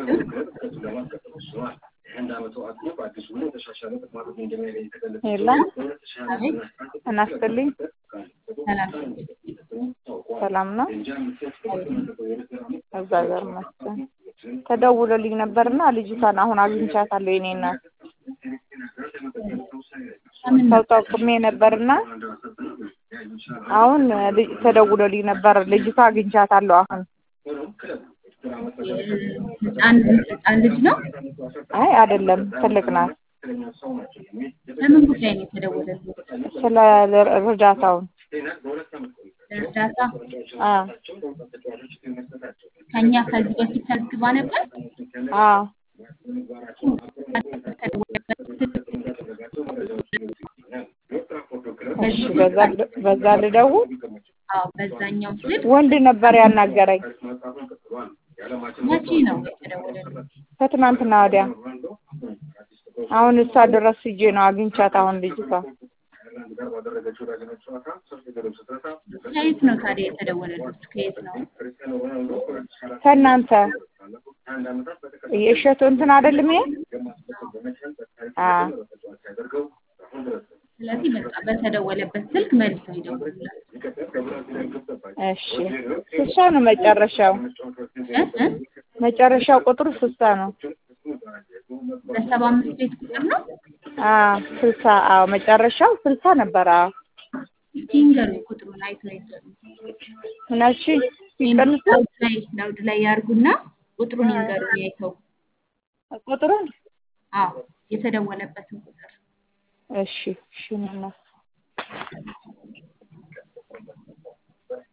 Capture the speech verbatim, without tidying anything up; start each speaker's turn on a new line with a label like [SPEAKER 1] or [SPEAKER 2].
[SPEAKER 1] ሄላ እናስተልኝ ሰላም ነው አዛጋር መስጠን ተደውሎልኝ ነበርና ልጅቷን አሁን አግኝቻታለሁ የኔና ሰውጣቁሜ ነበርና አሁን ተደውሎልኝ ነበር ልጅቷ አግኝቻታለሁ አሁን
[SPEAKER 2] አንድ አንድ ልጅ ነው
[SPEAKER 1] አይ አይደለም ትልቅ ናት
[SPEAKER 2] ለምን ጉዳይ ነው የተደወለልኝ
[SPEAKER 1] ስለ እርዳታው
[SPEAKER 2] እርዳታ
[SPEAKER 1] አ
[SPEAKER 2] ከኛ ከዚህ በፊት ተዝግባ ነበር
[SPEAKER 1] አ እሺ በዛ በዛ ልደውል
[SPEAKER 2] አዎ በዛኛው ስልክ
[SPEAKER 1] ወንድ ነበር ያናገረኝ
[SPEAKER 2] መቼ ነው የተደወለልኝ
[SPEAKER 1] ከትናንትና ወዲያ አሁን እሷ ድረስ ሂጄ ነው አግኝቻት አሁን ልጅቷ
[SPEAKER 2] ከየት ነው ታዲያ የተደወለልኝ ከየት ነው
[SPEAKER 1] ከእናንተ የእሸቱ እንትን አይደለም ይሄ አ
[SPEAKER 2] ስለዚህ በቃ በተደወለበት ስልክ መልሰው ይደውሉልኝ
[SPEAKER 1] እሺ ስልሳ ነው መጨረሻው
[SPEAKER 2] እ
[SPEAKER 1] መጨረሻው ቁጥሩ ስልሳ ነው
[SPEAKER 2] በሰባ አምስት ቤት ቁጥር ነው
[SPEAKER 1] አ ስልሳ አዎ መጨረሻው ስልሳ ነበር አዎ
[SPEAKER 2] ቲንገር ቁጥሩን አይተው ይዘሩ
[SPEAKER 1] ምናቺ
[SPEAKER 2] ይቀንሳ ላይ ላውድ ላይ ያርጉና ቁጥሩን ይንገሩኝ አይተው
[SPEAKER 1] ቁጥሩን
[SPEAKER 2] አዎ የተደወለበትን ቁጥር
[SPEAKER 1] እሺ እሺ ነው